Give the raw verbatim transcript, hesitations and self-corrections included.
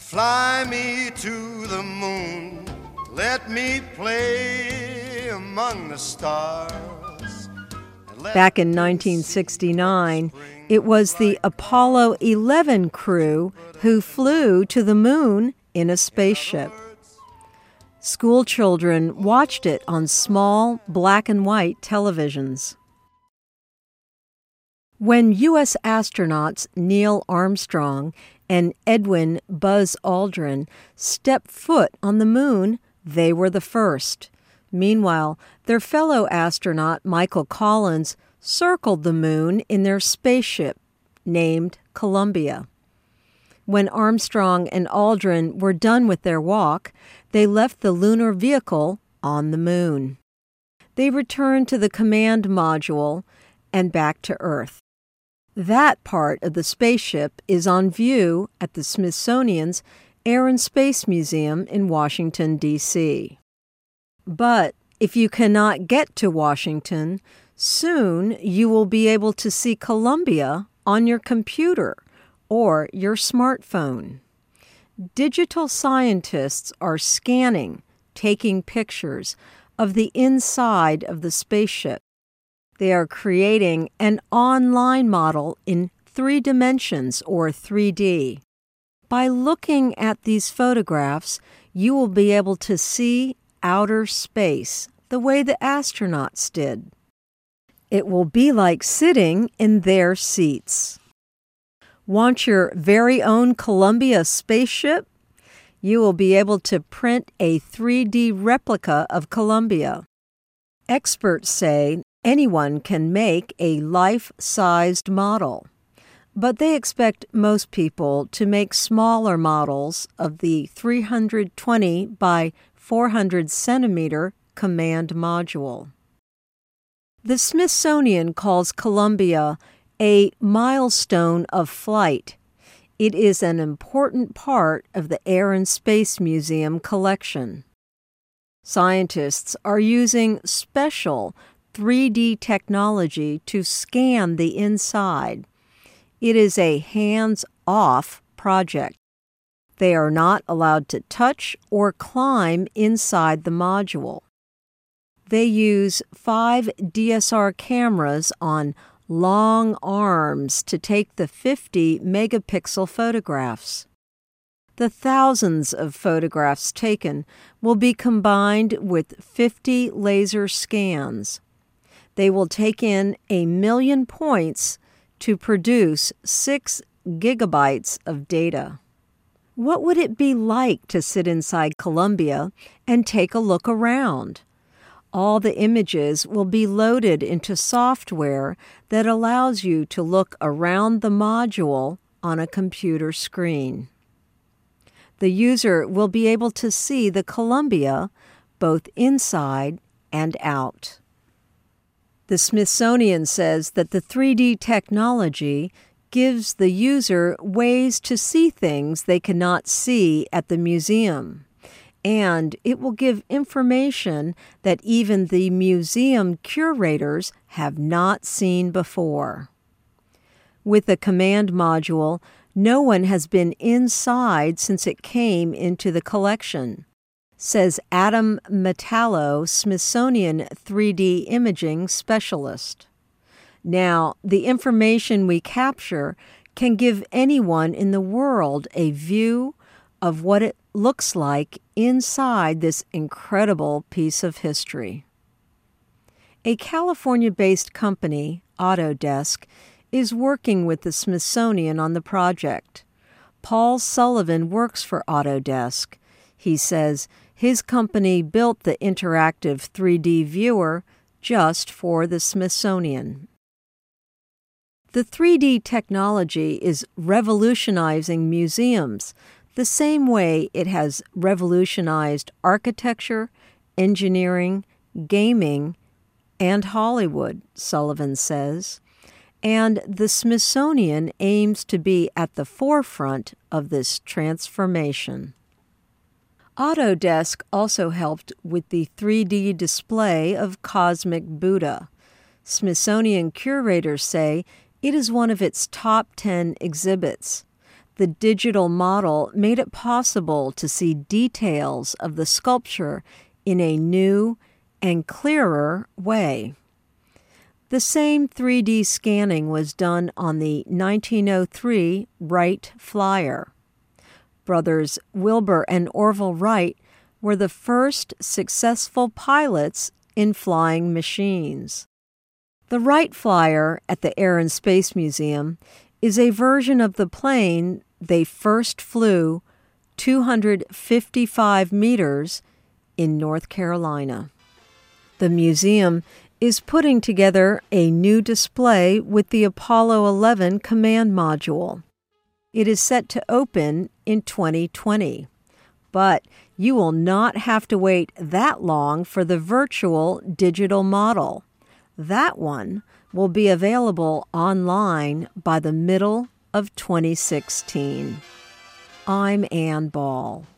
Fly me to the moon, let me play among the stars. Back in nineteen sixty-nine, it was the Apollo eleven crew who flew to the moon in a spaceship. School children watched it on small black and white televisions. When U S astronauts Neil Armstrong and Edwin Buzz Aldrin stepped foot on the moon, they were the first. Meanwhile, their fellow astronaut Michael Collins circled the moon in their spaceship, named Columbia. When Armstrong and Aldrin were done with their walk, they left the lunar vehicle on the moon. They returned to the command module and back to Earth. That part of the spaceship is on view at the Smithsonian's Air and Space Museum in Washington, D C But if you cannot get to Washington, soon you will be able to see Columbia on your computer or your smartphone. Digital scientists are scanning, taking pictures of the inside of the spaceship. They are creating an online model in three dimensions or three D. By looking at these photographs, you will be able to see outer space the way the astronauts did. It will be like sitting in their seats. Want your very own Columbia spaceship? You will be able to print a three D replica of Columbia. Experts say anyone can make a life-sized model, but they expect most people to make smaller models of the three hundred twenty by four hundred centimeter command module. The Smithsonian calls Columbia a milestone of flight. It is an important part of the Air and Space Museum collection. Scientists are using special three D technology to scan the inside. It is a hands-off project. They are not allowed to touch or climb inside the module. They use five D S R cameras on long arms to take the fifty megapixel photographs. The thousands of photographs taken will be combined with fifty laser scans. They will take in a million points to produce six gigabytes of data. What would it be like to sit inside Columbia and take a look around? All the images will be loaded into software that allows you to look around the module on a computer screen. The user will be able to see the Columbia both inside and out. The Smithsonian says that the three D technology gives the user ways to see things they cannot see at the museum, and it will give information that even the museum curators have not seen before. With the command module, no one has been inside since it came into the collection, says Adam Metallo, Smithsonian three D imaging specialist. Now, the information we capture can give anyone in the world a view of what it looks like inside this incredible piece of history. A California-based company, Autodesk, is working with the Smithsonian on the project. Paul Sullivan works for Autodesk. He says his company built the interactive three D viewer just for the Smithsonian. The three D technology is revolutionizing museums the same way it has revolutionized architecture, engineering, gaming, and Hollywood, Sullivan says. And the Smithsonian aims to be at the forefront of this transformation. Autodesk also helped with the three D display of Cosmic Buddha. Smithsonian curators say it is one of its top ten exhibits. The digital model made it possible to see details of the sculpture in a new and clearer way. The same three D scanning was done on the nineteen oh three Wright Flyer. Brothers Wilbur and Orville Wright were the first successful pilots in flying machines. The Wright Flyer at the Air and Space Museum is a version of the plane they first flew two hundred fifty-five meters in North Carolina. The museum is putting together a new display with the Apollo eleven command module. It is set to open in twenty twenty, but you will not have to wait that long for the virtual digital model. That one will be available online by the middle of twenty sixteen. I'm Ann Ball.